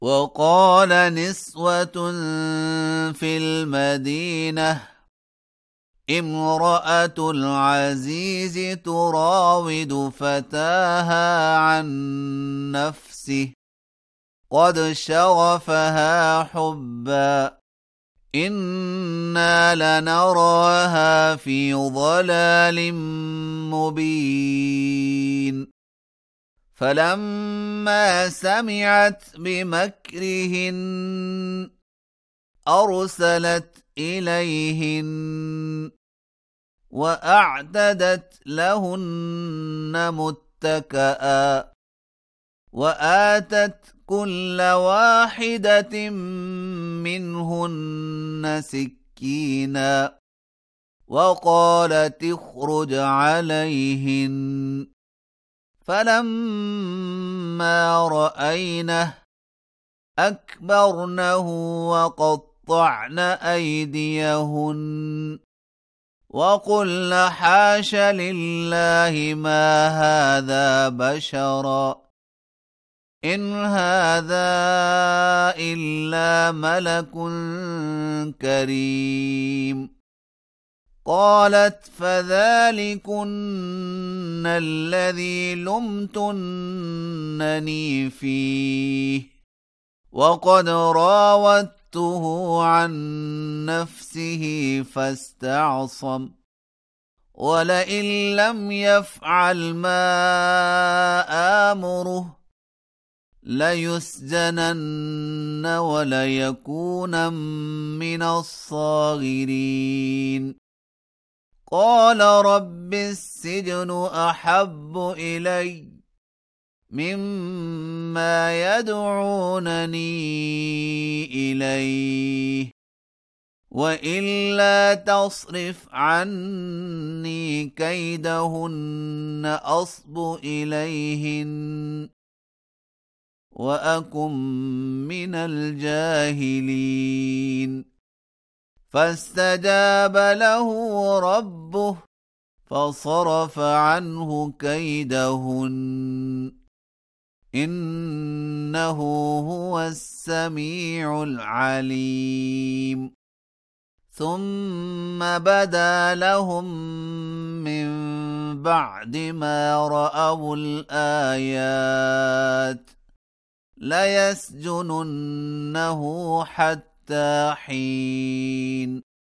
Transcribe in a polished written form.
وقال نسوة في المدينة امرأة العزيز تراود فتاها عن نفسه قد شغفها حبا إنا لنراها في ضلال مبين فلما سمعت بمكرهن أرسلت إليهن وأعتدت لهن متكئا وآتت كل واحدة منهن سكينا وقالت اخرج عليهن فلما رأينه أكبرنه وقطعن أيديهن وقلن حاش لله ما هذا بشرا إن هذا إلا ملك كريم قالت فذلكن الذي لمتنني فيه وقد راودته عن نفسه فاستعصم ولئن لم يفعل ما آمره ليسجنن وليكون من الصاغرين قال رب السجن أحب إلي مما يدعونني إليه وإلا تصرف عني كيدهن أصب إليهن وأكن من الجاهلين فاستجاب له ربه فصرف عنه كيدهن إنه هو السميع العليم ثم بدا لهم من بعد ما رأوا الآيات ليسجننه حتى حين